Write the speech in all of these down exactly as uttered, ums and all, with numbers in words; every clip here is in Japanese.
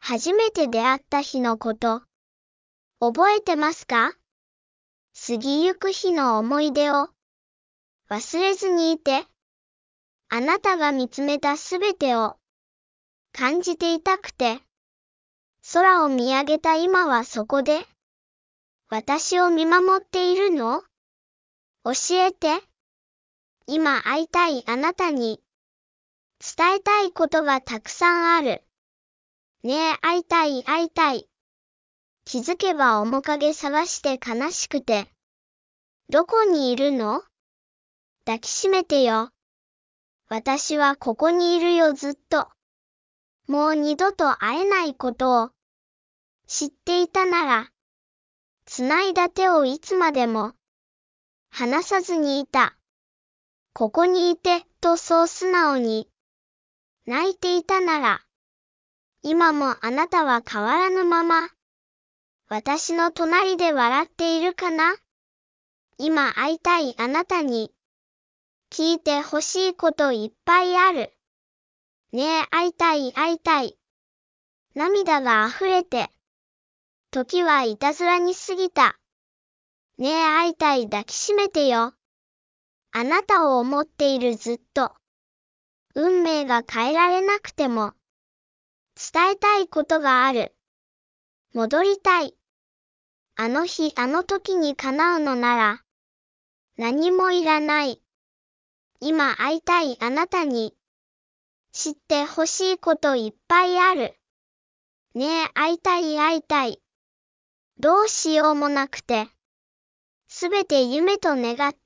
初めて出会った日のこと、覚えてますか？過ぎゆく日の思い出を忘れずにいて、あなたが見つめたすべてを感じていたくて、空を見上げた今はそこで、私を見守っているの？教えて。今会いたいあなたに、伝えたいことがたくさんある。ねえ、会いたい会いたい。気づけば面影探して悲しくて。どこにいるの？抱きしめてよ。私はここにいるよずっと。もう二度と会えないことを知っていたなら、繋いだ手をいつまでも離さずにいた。ここにいて、とそう素直に泣いていたなら、今もあなたは変わらぬまま、私の隣で笑っているかな？今会いたいあなたに、聞いてほしいこといっぱいある。ねえ、会いたい会いたい。涙が溢れて、時はいたずらに過ぎた。ねえ、会いたい抱きしめてよ。あなたを思っているずっと。運命が変えられなくても、伝えたいことがある。戻りたい。あの日あの時に叶うのなら、何もいらない。今会いたいあなたに、知ってほしいこといっぱいある。ねえ、会いたい会いたい。どうしようもなくて、すべて夢と願った。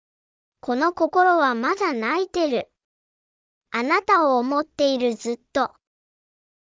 この心はまだ泣いてる。あなたを思っているずっと。